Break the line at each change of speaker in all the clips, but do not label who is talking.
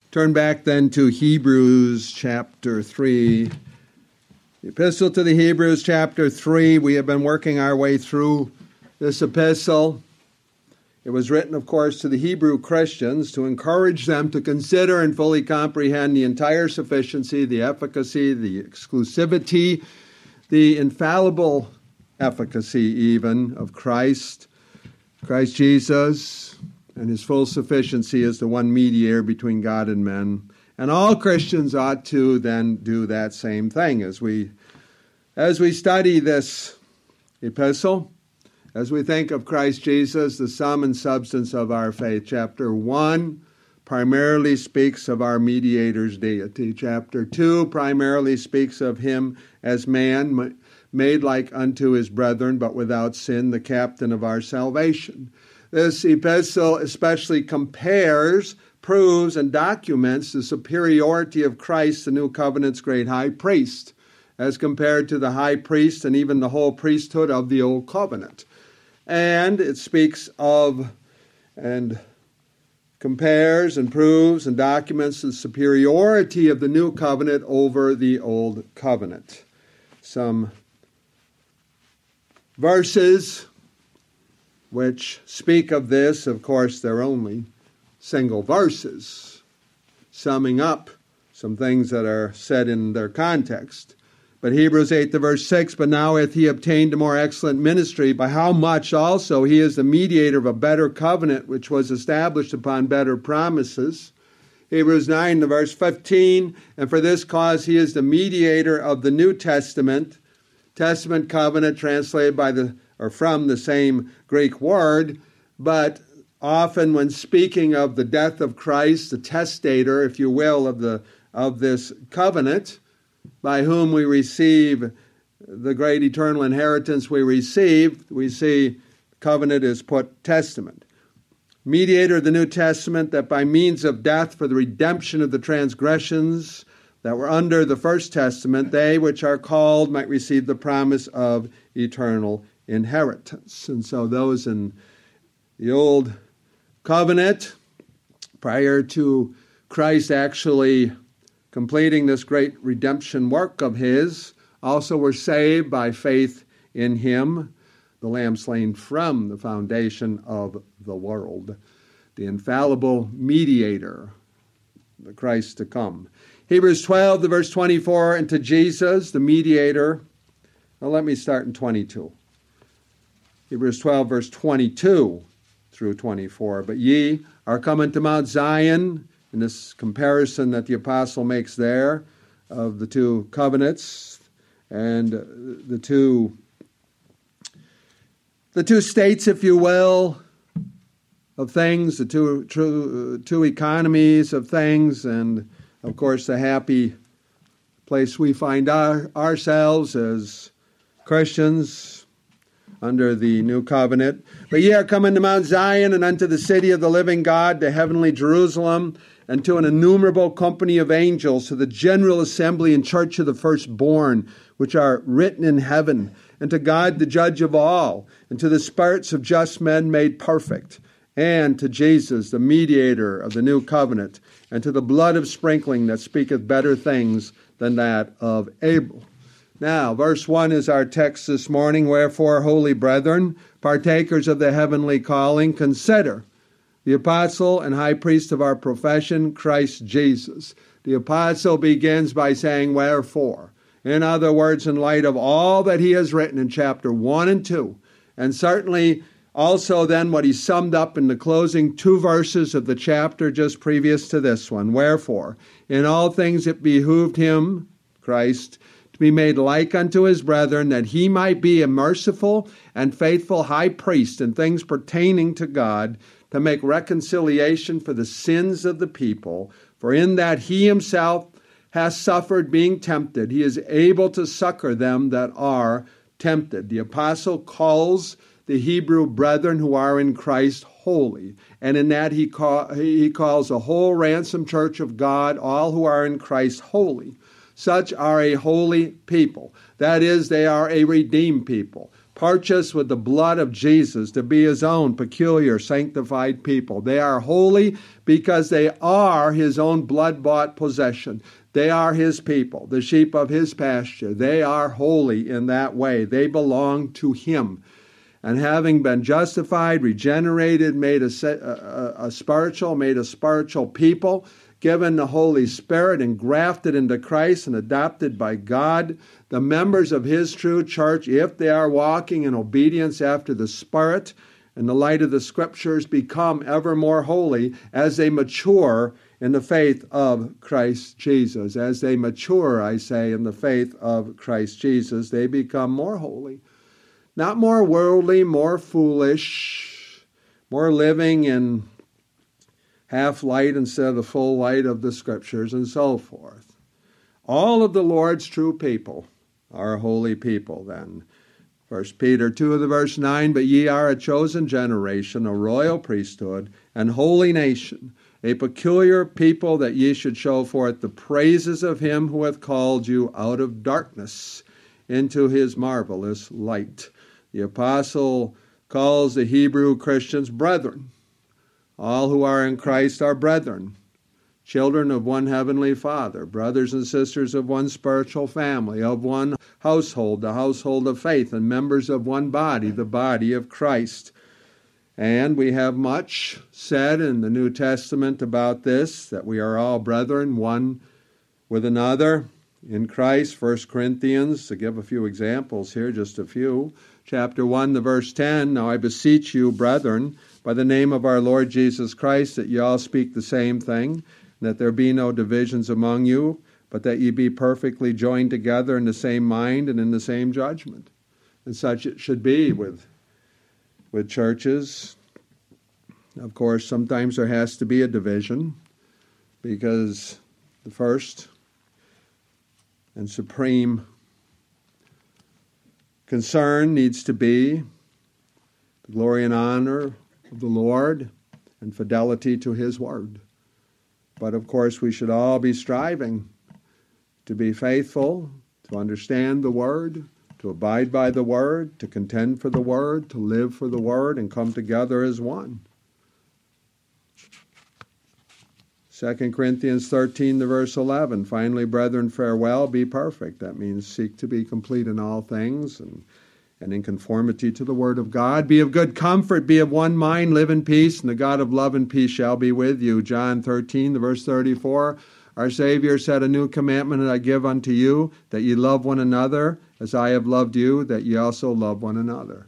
Turn back then to Hebrews chapter 3. The epistle to the Hebrews chapter 3. We have been working our way through this epistle. It was written, of course, to the Hebrew Christians to encourage them to consider and fully comprehend the entire sufficiency, the efficacy, the exclusivity, the infallible efficacy even of Christ Jesus, and his full sufficiency as the one mediator between God and men. And all Christians ought to then do that same thing as we study this epistle, as we think of Christ Jesus, the sum and substance of our faith. Chapter 1 primarily speaks of our mediator's deity. Chapter 2 primarily speaks of him as man, made like unto his brethren, but without sin, the captain of our salvation. This epistle especially compares, proves, and documents the superiority of Christ, the new covenant's great high priest, as compared to the high priest and even the whole priesthood of the old covenant. And it speaks of and compares and proves and documents the superiority of the new covenant over the old covenant. Some verses which speak of this. Of course, they're only single verses, summing up some things that are said in their context. But Hebrews 8 to verse 6, but now hath he obtained a more excellent ministry, by how much also he is the mediator of a better covenant, which was established upon better promises. Hebrews 9 to verse 15, and for this cause he is the mediator of the New Testament covenant, translated from the same Greek word, but often when speaking of the death of Christ, the testator, if you will, of this covenant, by whom we receive the great eternal inheritance we see covenant is put testament. Mediator of the New Testament, that by means of death for the redemption of the transgressions that were under the first testament, they which are called might receive the promise of eternal inheritance. And so those in the old covenant, prior to Christ actually completing this great redemption work of his, also were saved by faith in him, the Lamb slain from the foundation of the world, the infallible mediator, the Christ to come. Hebrews 12, the verse 24, and to Jesus, the mediator. Well, let me start in 22. Hebrews 12, verse 22 through 24. But ye are come unto Mount Zion, in this comparison that the apostle makes there of the two covenants and the two states, if you will, of things, the two economies of things, and of course the happy place we find ourselves as Christians under the new covenant. But ye are come unto Mount Zion, and unto the city of the living God, to heavenly Jerusalem, and to an innumerable company of angels, to the general assembly and church of the firstborn, which are written in heaven, and to God the judge of all, and to the spirits of just men made perfect, and to Jesus, the mediator of the new covenant, and to the blood of sprinkling that speaketh better things than that of Abel. Now, verse 1 is our text this morning. Wherefore, holy brethren, partakers of the heavenly calling, consider the apostle and high priest of our profession, Christ Jesus. The apostle begins by saying, wherefore. In other words, in light of all that he has written in chapter 1 and 2, and certainly also then what he summed up in the closing two verses of the chapter just previous to this one. Wherefore, in all things it behooved him, Christ, to be made like unto his brethren, that he might be a merciful and faithful high priest in things pertaining to God, to make reconciliation for the sins of the people. For in that he himself has suffered being tempted, he is able to succor them that are tempted. The apostle calls the Hebrew brethren who are in Christ holy, and in that he calls the whole ransomed church of God, all who are in Christ, holy. Such are a holy people. That is, they are a redeemed people. purchased with the blood of Jesus to be his own peculiar sanctified people. They are holy because they are his own blood-bought possession. They are his people, the sheep of his pasture. They are holy in that way. They belong to him. And having been justified, regenerated, made a spiritual people, given the Holy Spirit and grafted into Christ and adopted by God, the members of his true church, if they are walking in obedience after the Spirit and the light of the Scriptures, become ever more holy as they mature in the faith of Christ Jesus. As they mature, I say, in the faith of Christ Jesus, they become more holy. Not more worldly, more foolish, more living in half light instead of the full light of the Scriptures, and so forth. All of the Lord's true people are holy people then. 1 Peter 2, verse 9, but ye are a chosen generation, a royal priesthood, and holy nation, a peculiar people, that ye should show forth the praises of him who hath called you out of darkness into his marvelous light. The apostle calls the Hebrew Christians brethren. All who are in Christ are brethren, children of one heavenly Father, brothers and sisters of one spiritual family, of one household, the household of faith, and members of one body, the body of Christ. And we have much said in the New Testament about this, that we are all brethren, one with another in Christ. 1 Corinthians, to give a few examples here, just a few. Chapter 1, the verse 10, now I beseech you, brethren, by the name of our Lord Jesus Christ, that ye all speak the same thing, and that there be no divisions among you, but that ye be perfectly joined together in the same mind and in the same judgment. And such it should be with churches. Of course, sometimes there has to be a division, because the first and supreme concern needs to be the glory and honor of the Lord and fidelity to his word. But of course, we should all be striving to be faithful, to understand the word, to abide by the word, to contend for the word, to live for the word, and come together as one. 2 Corinthians 13, the verse 11, finally, brethren, farewell, be perfect. That means seek to be complete in all things and in conformity to the word of God. Be of good comfort, be of one mind, live in peace, and the God of love and peace shall be with you. John 13, the verse 34, our Savior said, a new commandment I give unto you, that ye love one another, as I have loved you, that ye also love one another.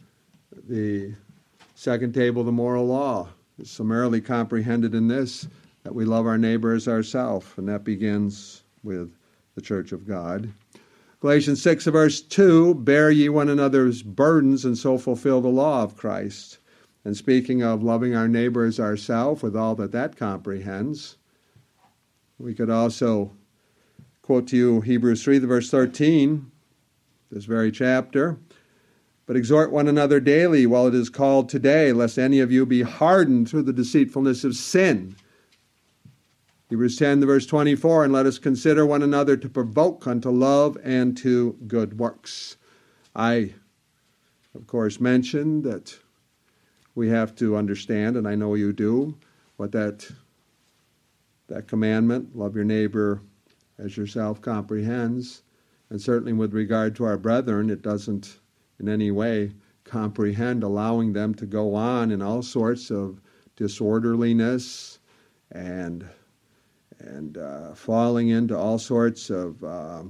The second table of the moral law is summarily comprehended in this, that we love our neighbor as ourselves, and that begins with the church of God. Galatians 6, verse 2, bear ye one another's burdens, and so fulfill the law of Christ. And speaking of loving our neighbor as ourselves, with all that comprehends, we could also quote to you Hebrews 3, verse 13, this very chapter, but exhort one another daily while it is called today, lest any of you be hardened through the deceitfulness of sin. Hebrews 10, verse 24, and let us consider one another to provoke unto love and to good works. I, of course, mentioned that we have to understand, and I know you do, what that commandment, love your neighbor as yourself, comprehends. And certainly with regard to our brethren, it doesn't in any way comprehend allowing them to go on in all sorts of disorderliness and falling into all sorts of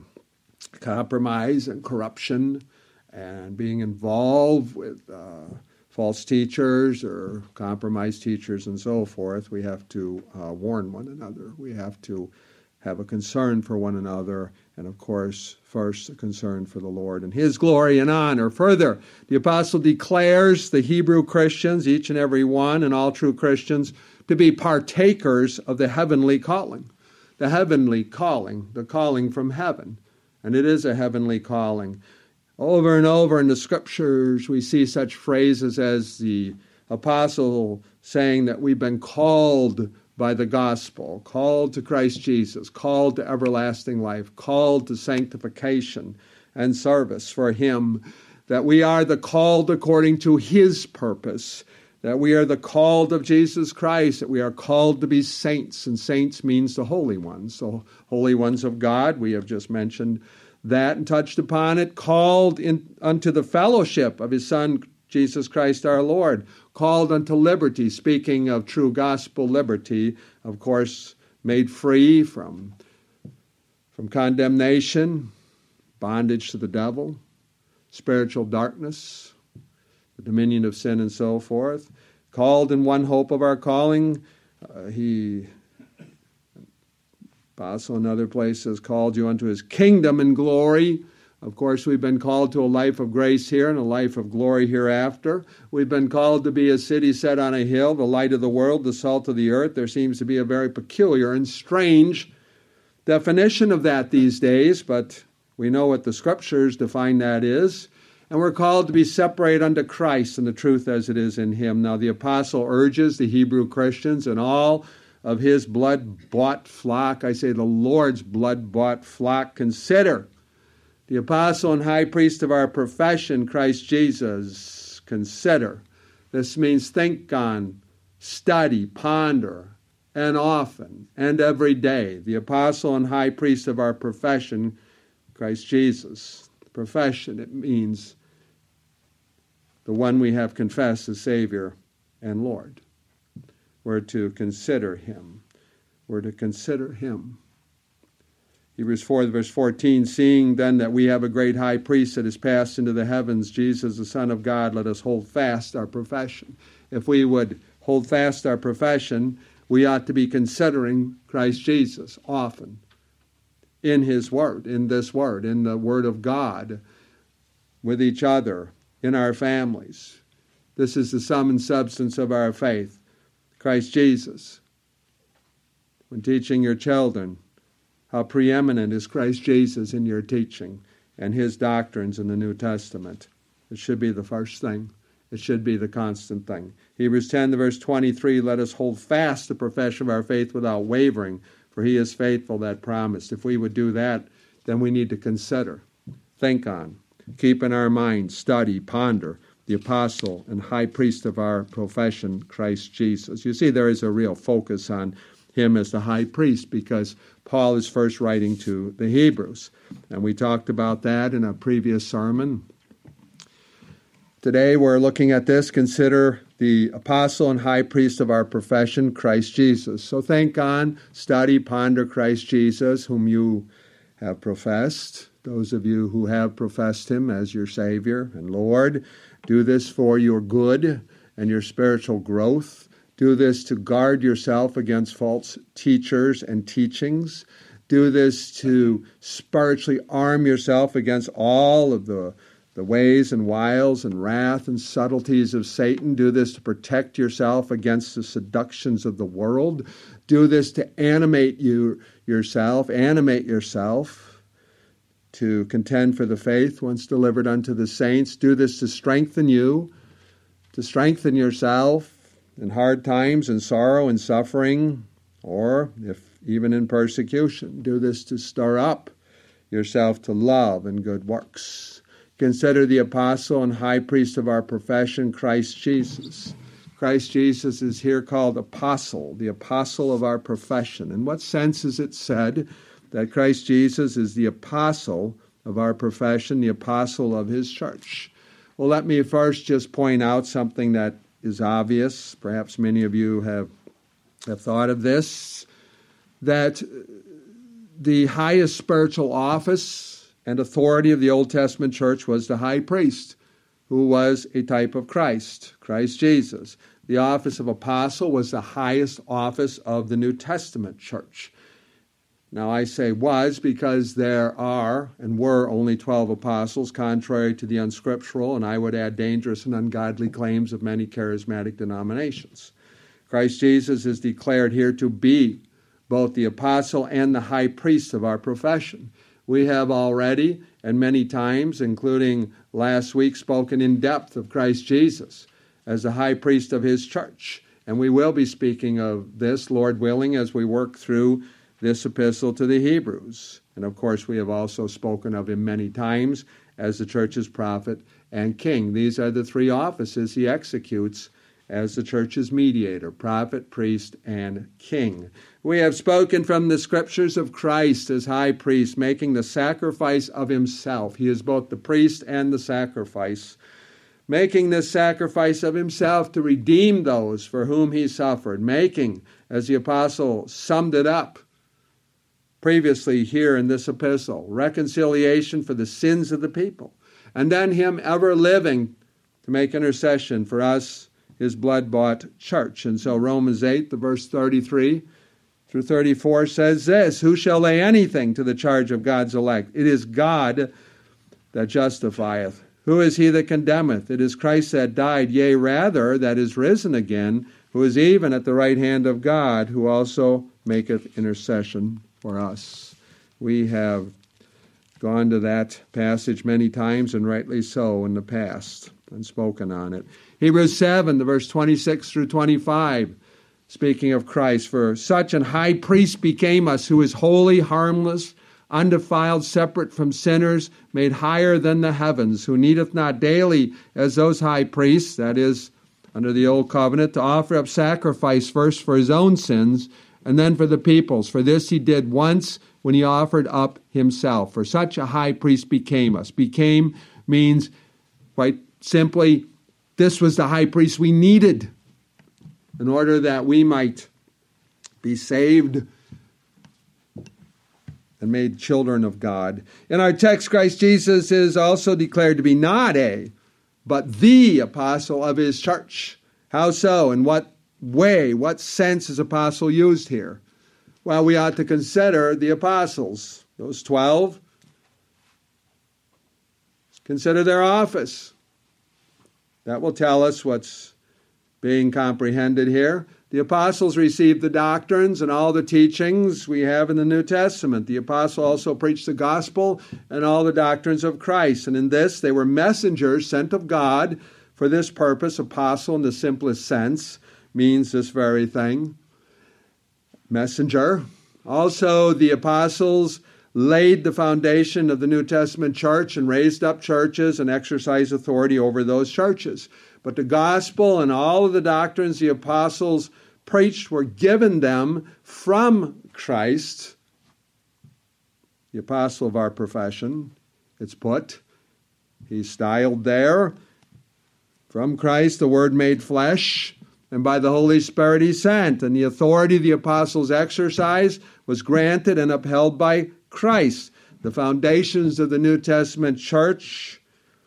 compromise and corruption and being involved with false teachers or compromised teachers and so forth. We have to warn one another. We have to have a concern for one another, and of course, first a concern for the Lord and his glory and honor. Further, the apostle declares the Hebrew Christians, each and every one, and all true Christians, to be partakers of the heavenly calling. The heavenly calling, the calling from heaven. And it is a heavenly calling. Over and over in the Scriptures, we see such phrases as the apostle saying that we've been called by the gospel, called to Christ Jesus, called to everlasting life, called to sanctification and service for him. that we are the called according to his purpose, that we are the called of Jesus Christ, that we are called to be saints, and saints means the holy ones. So holy ones of God, we have just mentioned that and touched upon it, called unto the fellowship of his Son, Jesus Christ our Lord, called unto liberty, speaking of true gospel liberty, of course, made free from condemnation, bondage to the devil, spiritual darkness, the dominion of sin and so forth, called in one hope of our calling. Apostle in other places called you unto his kingdom and glory. Of course, we've been called to a life of grace here and a life of glory hereafter. We've been called to be a city set on a hill, the light of the world, the salt of the earth. There seems to be a very peculiar and strange definition of that these days, but we know what the Scriptures define that is. And we're called to be separated unto Christ and the truth as it is in him. Now, the apostle urges the Hebrew Christians and all of his blood-bought flock, I say the Lord's blood-bought flock, consider the apostle and high priest of our profession, Christ Jesus. Consider. This means think on, study, ponder, and often, and every day. The apostle and high priest of our profession, Christ Jesus. Profession, it means the one we have confessed as Savior and Lord. We're to consider him. We're to consider him. Hebrews 4, verse 14, seeing then that we have a great high priest that is passed into the heavens, Jesus, the Son of God, let us hold fast our profession. If we would hold fast our profession, we ought to be considering Christ Jesus often in his word, in this word, in the word of God, with each other, in our families. This is the sum and substance of our faith. Christ Jesus. When teaching your children, how preeminent is Christ Jesus in your teaching and his doctrines in the New Testament. It should be the first thing. It should be the constant thing. Hebrews 10, verse 23, let us hold fast the profession of our faith without wavering, for he is faithful that promised. If we would do that, then we need to consider, think on, keep in our minds, study, ponder, the apostle and high priest of our profession, Christ Jesus. You see, there is a real focus on him as the high priest because Paul is first writing to the Hebrews. And we talked about that in a previous sermon. Today we're looking at this. Consider the apostle and high priest of our profession, Christ Jesus. So think on, study, ponder Christ Jesus, whom you have professed. Those of you who have professed him as your Savior and Lord, do this for your good and your spiritual growth. Do this to guard yourself against false teachers and teachings. Do this to spiritually arm yourself against all of the ways and wiles and wrath and subtleties of Satan. Do this to protect yourself against the seductions of the world. Do this to animate yourself to contend for the faith once delivered unto the saints. Do this to strengthen you, to strengthen yourself in hard times and sorrow and suffering, or if even in persecution. Do this to stir up yourself to love and good works. Consider the apostle and high priest of our profession, Christ Jesus. Christ Jesus is here called apostle, the apostle of our profession. In what sense is it said that Christ Jesus is the apostle of our profession, the apostle of his church? Well, let me first just point out something that is obvious. Perhaps many of you have thought of this, that the highest spiritual office and authority of the Old Testament church was the high priest, who was a type of Christ, Christ Jesus. The office of apostle was the highest office of the New Testament church. Now I say was because there are and were only 12 apostles, contrary to the unscriptural, and I would add dangerous and ungodly claims of many charismatic denominations. Christ Jesus is declared here to be both the apostle and the high priest of our profession. We have already, and many times, including last week, spoken in depth of Christ Jesus as the high priest of his church. And we will be speaking of this, Lord willing, as we work through this epistle to the Hebrews. And of course, we have also spoken of him many times as the church's prophet and king. These are the three offices he executes as the church's mediator: prophet, priest, and king. We have spoken from the scriptures of Christ as high priest, making the sacrifice of himself. He is both the priest and the sacrifice, making this sacrifice of himself to redeem those for whom he suffered, making, as the apostle summed it up previously here in this epistle, reconciliation for the sins of the people, and then him ever living to make intercession for us, his blood-bought church. And so Romans 8, the verse 33 through 34 says this: who shall lay anything to the charge of God's elect? It is God that justifieth. Who is he that condemneth? It is Christ that died, yea, rather, that is risen again, who is even at the right hand of God, who also maketh intercession for us. We have gone to that passage many times, and rightly so, in the past, and spoken on it. Hebrews 7, the verse 26 through 25, speaking of Christ, for such an high priest became us, who is holy, harmless, undefiled, separate from sinners, made higher than the heavens, who needeth not daily, as those high priests, that is, under the old covenant, to offer up sacrifice first for his own sins, and then for the people's. For this he did once, when he offered up himself. For such a high priest became us. Became means, quite simply, this was the high priest we needed in order that we might be saved and made children of God. In our text, Christ Jesus is also declared to be not a, but the apostle of his church. How so? In what way? What sense is apostle used here? Well, we ought to consider the apostles, those 12. Consider their office. That will tell us what's being comprehended here. The apostles received the doctrines and all the teachings we have in the New Testament. The apostle also preached the gospel and all the doctrines of Christ. And in this, they were messengers sent of God for this purpose. Apostle, in the simplest sense, means this very thing. Messenger. Also, the apostles laid the foundation of the New Testament church and raised up churches and exercised authority over those churches. But the gospel and all of the doctrines the apostles preached were given them from Christ, the apostle of our profession, it's put. He's styled there, from Christ, the Word made flesh, and by the Holy Spirit he sent. And the authority the apostles exercised was granted and upheld by Christ. The foundations of the New Testament church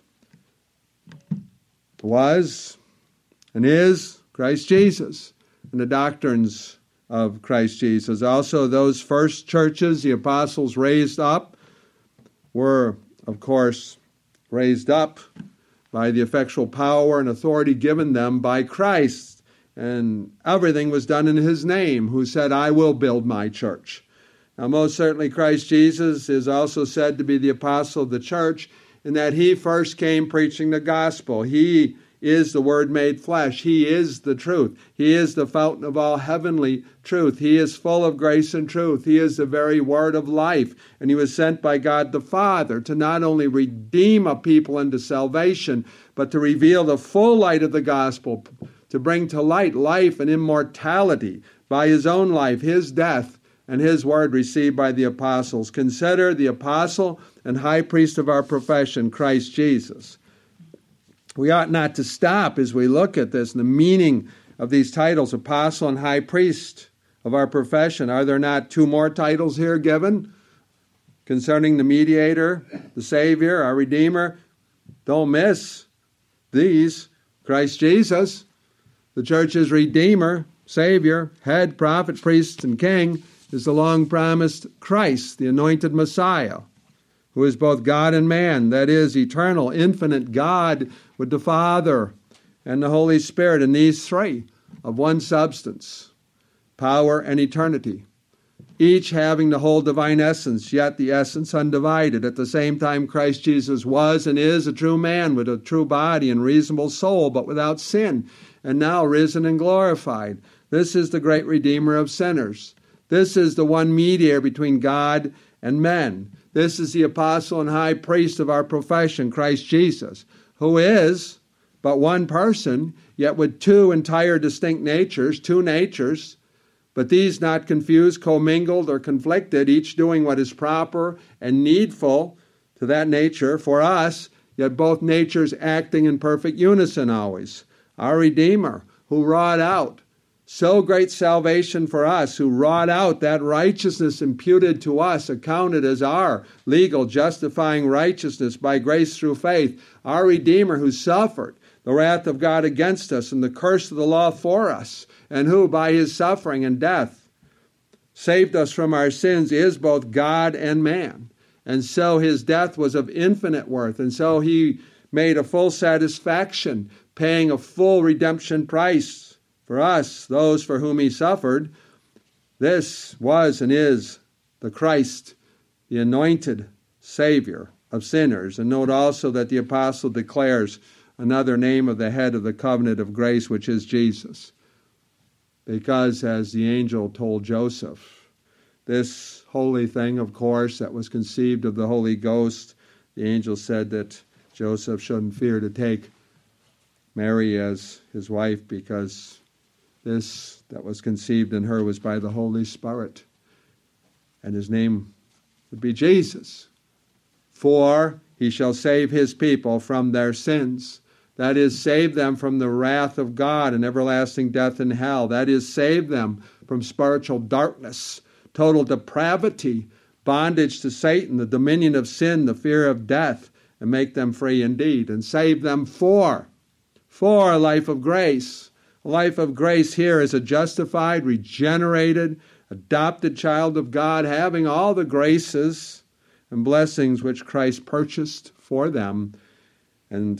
was and is Christ Jesus, and the doctrines of Christ Jesus. Also, those first churches the apostles raised up were, of course, raised up by the effectual power and authority given them by Christ. And everything was done in his name, who said, I will build my church. Now, most certainly Christ Jesus is also said to be the apostle of the church, in that he first came preaching the gospel. He is the Word made flesh. He is the truth. He is the fountain of all heavenly truth. He is full of grace and truth. He is the very Word of life. And he was sent by God the Father to not only redeem a people unto salvation, but to reveal the full light of the gospel, to bring to light life and immortality by his own life, his death, and his word received by the apostles. Consider the apostle and high priest of our profession, Christ Jesus. We ought not to stop as we look at this and the meaning of these titles, apostle and high priest of our profession. Are there not two more titles here given concerning the mediator, the Savior, our Redeemer? Don't miss these. Christ Jesus, the church's Redeemer, Savior, head, prophet, priest, and king, is the long-promised Christ, the anointed Messiah, who is both God and man, that is, eternal, infinite God with the Father and the Holy Spirit, and these three of one substance, power and eternity, each having the whole divine essence, yet the essence undivided. At the same time, Christ Jesus was and is a true man with a true body and reasonable soul, but without sin, and now risen and glorified. This is the great Redeemer of sinners. This is the one mediator between God and men. This is the apostle and high priest of our profession, Christ Jesus, who is but one person, yet with two entire distinct natures, two natures, but these not confused, commingled, or conflicted, each doing what is proper and needful to that nature for us, yet both natures acting in perfect unison always. Our Redeemer, who wrought out so great salvation for us, who wrought out that righteousness imputed to us, accounted as our legal justifying righteousness by grace through faith. Our Redeemer, who suffered the wrath of God against us and the curse of the law for us, and who by his suffering and death saved us from our sins, is both God and man. And so his death was of infinite worth, and so he made a full satisfaction, paying a full redemption price for us, those for whom he suffered. This was and is the Christ, the anointed Savior of sinners. And note also that the apostle declares another name of the head of the covenant of grace, which is Jesus. Because, as the angel told Joseph, this holy thing, of course, that was conceived of the Holy Ghost, the angel said that Joseph shouldn't fear to take Mary as his wife, because this that was conceived in her was by the Holy Spirit. And his name would be Jesus. For he shall save his people from their sins. That is, save them from the wrath of God and everlasting death in hell. That is, save them from spiritual darkness, total depravity, bondage to Satan, the dominion of sin, the fear of death, and make them free indeed. And save them for a life of grace. A life of grace here is a justified, regenerated, adopted child of God, having all the graces and blessings which Christ purchased for them, and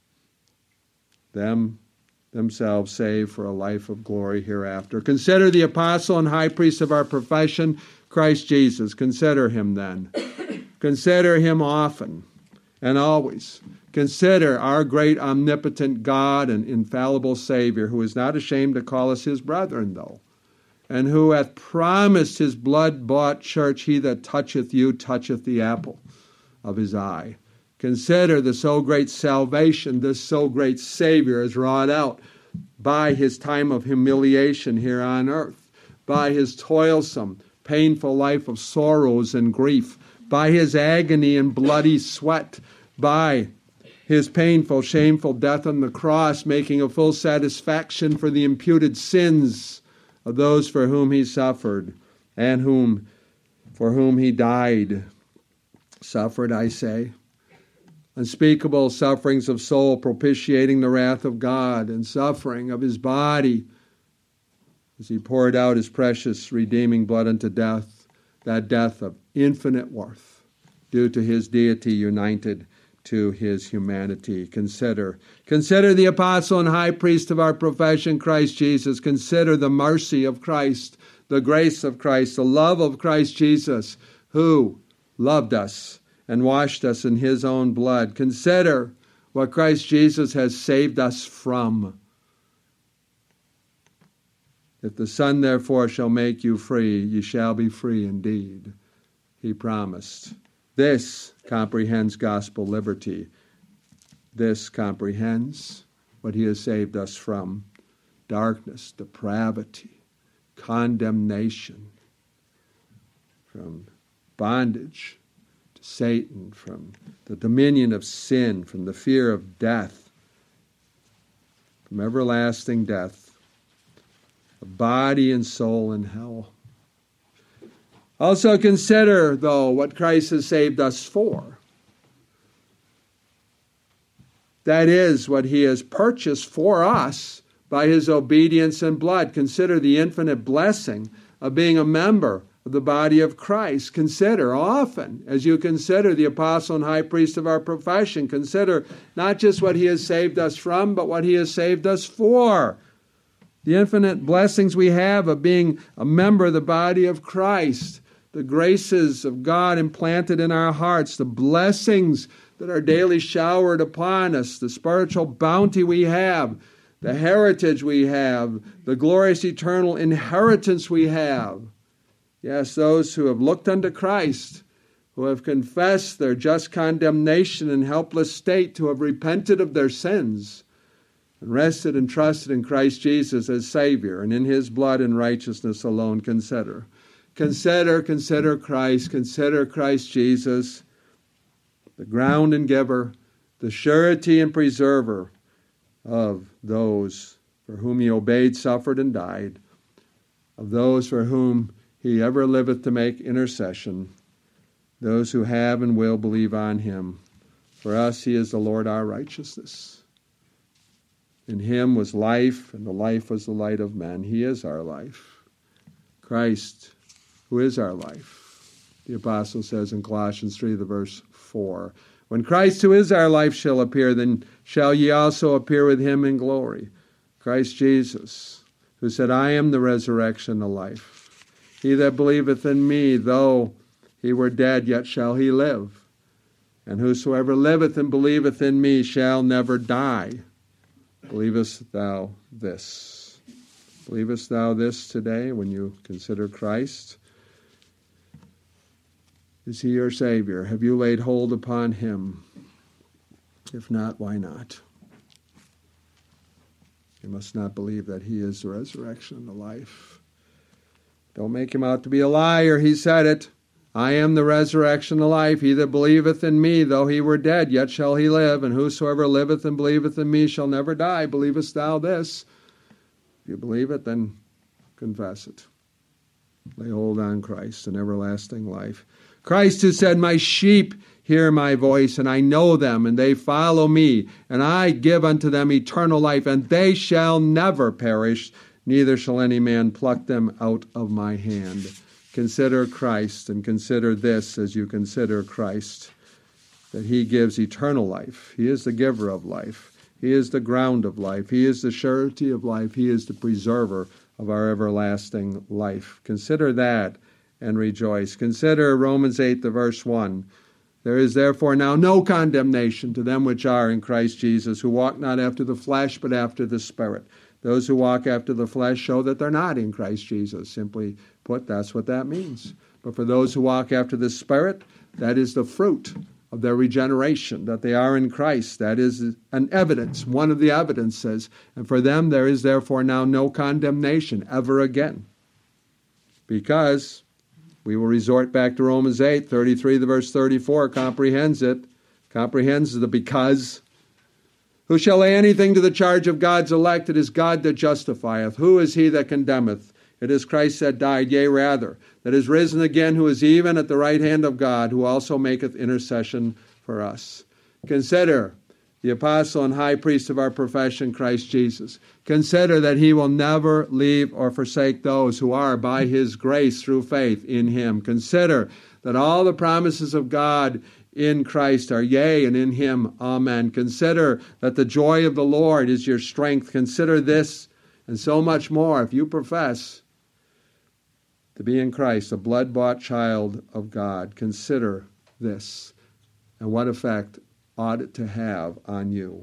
themselves saved for a life of glory hereafter. Consider the apostle and high priest of our profession, Christ Jesus. Consider him then. Consider him often and always. Consider our great omnipotent God and infallible Savior, who is not ashamed to call us his brethren, though, and who hath promised his blood-bought church, he that toucheth you toucheth the apple of his eye. Consider the so great salvation this so great Savior has wrought out by his time of humiliation here on earth, by his toilsome, painful life of sorrows and grief, by his agony and bloody sweat, by his painful, shameful death on the cross, making a full satisfaction for the imputed sins of those for whom he suffered and for whom he died. Suffered, I say. Unspeakable sufferings of soul, propitiating the wrath of God, and suffering of his body as he poured out his precious redeeming blood unto death, that death of infinite worth, due to his deity united to his humanity. Consider the apostle and high priest of our profession, Christ Jesus. Consider the mercy of Christ, the grace of Christ, the love of Christ Jesus, who loved us and washed us in his own blood. Consider what Christ Jesus has saved us from. If the Son therefore shall make you free, ye shall be free indeed, he promised. This comprehends gospel liberty. This comprehends what he has saved us from: darkness, depravity, condemnation, from bondage to Satan, from the dominion of sin, from the fear of death, from everlasting death, of body and soul in hell. Also consider, though, what Christ has saved us for. That is, what he has purchased for us by his obedience and blood. Consider the infinite blessing of being a member of the body of Christ. Consider often, as you consider the apostle and high priest of our profession, consider not just what he has saved us from, but what he has saved us for. The infinite blessings we have of being a member of the body of Christ, the graces of God implanted in our hearts, the blessings that are daily showered upon us, the spiritual bounty we have, the heritage we have, the glorious eternal inheritance we have. Yes, those who have looked unto Christ, who have confessed their just condemnation and helpless state, to have repented of their sins and rested and trusted in Christ Jesus as Savior, and in His blood and righteousness alone. Consider Christ, consider Christ Jesus, the ground and giver, the surety and preserver of those for whom He obeyed, suffered, and died, of those for whom He ever liveth to make intercession, those who have and will believe on Him. For us He is the Lord our righteousness. In Him was life, and the life was the light of men. He is our life. Christ, who is our life. The apostle says in Colossians 3, the verse 4, when Christ, who is our life, shall appear, then shall ye also appear with Him in glory. Christ Jesus, who said, I am the resurrection and the life. He that believeth in me, though he were dead, yet shall he live. And whosoever liveth and believeth in me shall never die. Believest thou this? Believest thou this today when you consider Christ? Is He your Savior? Have you laid hold upon Him? If not, why not? You must not believe that He is the resurrection and the life. Don't make Him out to be a liar. He said it. I am the resurrection and the life. He that believeth in me, though he were dead, yet shall he live. And whosoever liveth and believeth in me shall never die. Believest thou this? If you believe it, then confess it. Lay hold on Christ and everlasting life. Christ, who said, my sheep hear my voice, and I know them, and they follow me, and I give unto them eternal life, and they shall never perish, neither shall any man pluck them out of my hand. Consider Christ, and consider this as you consider Christ, that He gives eternal life. He is the giver of life. He is the ground of life. He is the surety of life. He is the preserver of our everlasting life. Consider that and rejoice. Consider Romans 8, the verse 1. There is therefore now no condemnation to them which are in Christ Jesus, who walk not after the flesh, but after the Spirit. Those who walk after the flesh show that they're not in Christ Jesus. Simply put, that's what that means. But for those who walk after the Spirit, that is the fruit of their regeneration, that they are in Christ. That is an evidence, one of the evidences. And for them there is therefore now no condemnation ever again. Because we will resort back to Romans 8, 33, the verse 34, comprehends it. Comprehends the because. Who shall lay anything to the charge of God's elect? It is God that justifieth. Who is he that condemneth? It is Christ that died, yea rather, that is risen again, who is even at the right hand of God, who also maketh intercession for us. Consider the apostle and high priest of our profession, Christ Jesus. Consider that He will never leave or forsake those who are by His grace through faith in Him. Consider that all the promises of God in Christ are yea, and in Him, amen. Consider that the joy of the Lord is your strength. Consider this and so much more if you profess to be in Christ, a blood-bought child of God. Consider this and what effect ought it to have on you.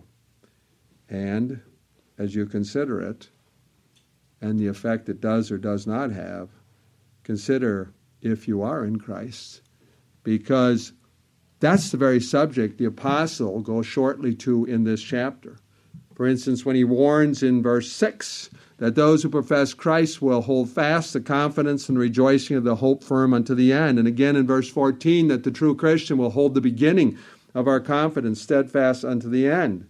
And as you consider it, and the effect it does or does not have, consider if you are in Christ, because that's the very subject the apostle goes shortly to in this chapter. For instance, when he warns in verse 6 that those who profess Christ will hold fast the confidence and rejoicing of the hope firm unto the end. And again in verse 14 that the true Christian will hold the beginning of our confidence steadfast unto the end.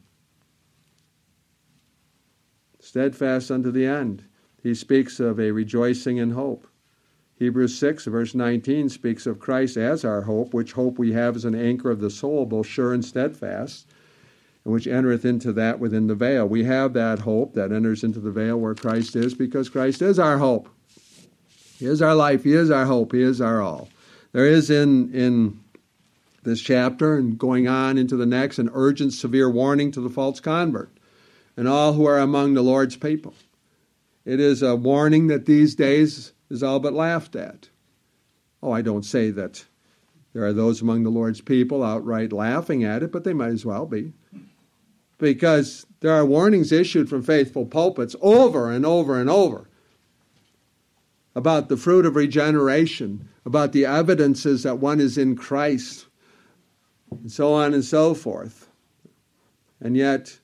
Steadfast unto the end. He speaks of a rejoicing in hope. Hebrews 6, verse 19, speaks of Christ as our hope, which hope we have as an anchor of the soul, both sure and steadfast, and which entereth into that within the veil. We have that hope that enters into the veil where Christ is, because Christ is our hope. He is our life. He is our hope. He is our all. There is in this chapter and going on into the next an urgent, severe warning to the false convert and all who are among the Lord's people. It is a warning that these days is all but laughed at. Oh, I don't say that there are those among the Lord's people outright laughing at it, but they might as well be. Because there are warnings issued from faithful pulpits over and over and over about the fruit of regeneration, about the evidences that one is in Christ, and so on and so forth. And yet,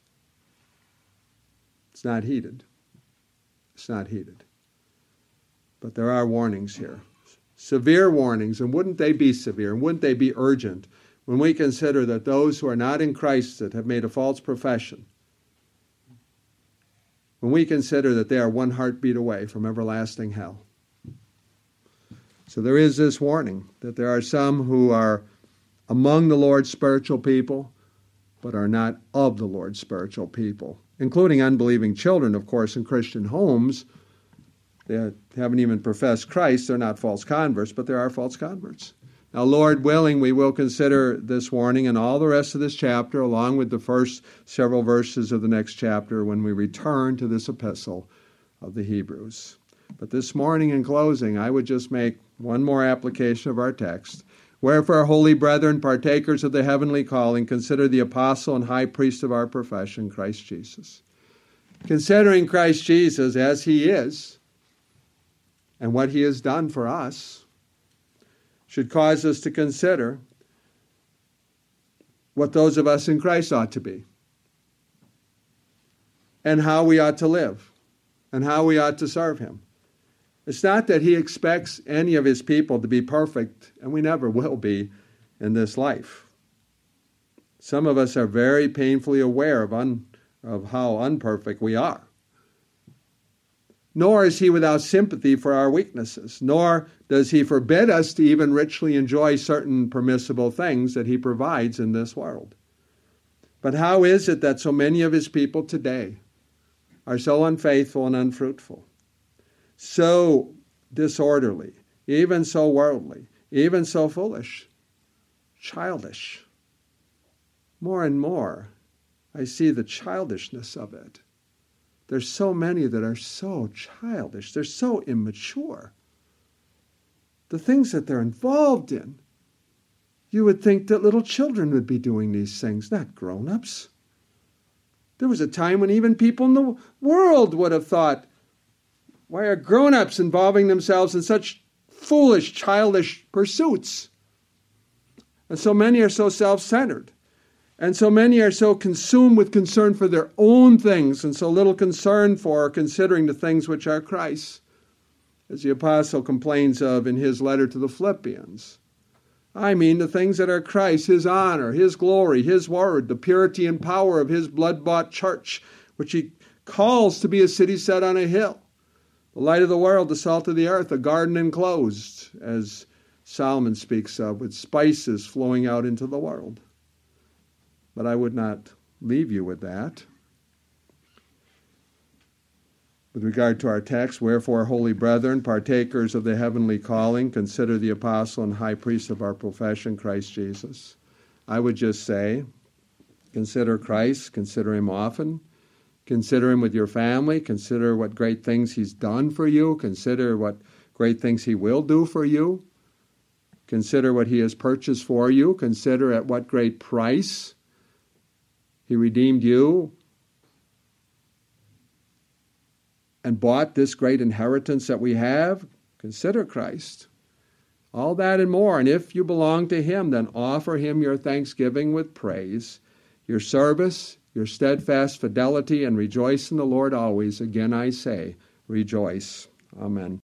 it's not heeded. It's not heeded. But there are warnings here. Severe warnings, and wouldn't they be severe, and wouldn't they be urgent, when we consider that those who are not in Christ that have made a false profession, when we consider that they are one heartbeat away from everlasting hell. So there is this warning that there are some who are among the Lord's spiritual people, but are not of the Lord's spiritual people, including unbelieving children, of course, in Christian homes. They haven't even professed Christ. They're not false converts, but there are false converts. Now, Lord willing, we will consider this warning and all the rest of this chapter, along with the first several verses of the next chapter, when we return to this epistle of the Hebrews. But this morning, in closing, I would just make one more application of our text. Wherefore, holy brethren, partakers of the heavenly calling, consider the apostle and high priest of our profession, Christ Jesus. Considering Christ Jesus as he is, and what he has done for us, should cause us to consider what those of us in Christ ought to be, and how we ought to live, and how we ought to serve him. It's not that he expects any of his people to be perfect, and we never will be in this life. Some of us are very painfully aware of how imperfect we are. Nor is he without sympathy for our weaknesses, nor does he forbid us to even richly enjoy certain permissible things that he provides in this world. But how is it that so many of his people today are so unfaithful and unfruitful, so disorderly, even so worldly, even so foolish, childish? More and more, I see the childishness of it. There's so many that are so childish. They're so immature. The things that they're involved in, you would think that little children would be doing these things, not grown-ups. There was a time when even people in the world would have thought, why are grown-ups involving themselves in such foolish, childish pursuits? And so many are so self-centered. And so many are so consumed with concern for their own things and so little concern for considering the things which are Christ's, as the apostle complains of in his letter to the Philippians. I mean the things that are Christ, his honor, his glory, his word, the purity and power of his blood-bought church, which he calls to be a city set on a hill, the light of the world, the salt of the earth, a garden enclosed, as Solomon speaks of, with spices flowing out into the world. But I would not leave you with that. With regard to our text, wherefore, holy brethren, partakers of the heavenly calling, consider the apostle and high priest of our profession, Christ Jesus. I would just say, consider Christ, consider him often, consider him with your family, consider what great things he's done for you, consider what great things he will do for you, consider what he has purchased for you, consider at what great price he redeemed you and bought this great inheritance that we have. Consider Christ. All that and more. And if you belong to him, then offer him your thanksgiving with praise, your service, your steadfast fidelity, and rejoice in the Lord always. Again I say, rejoice. Amen.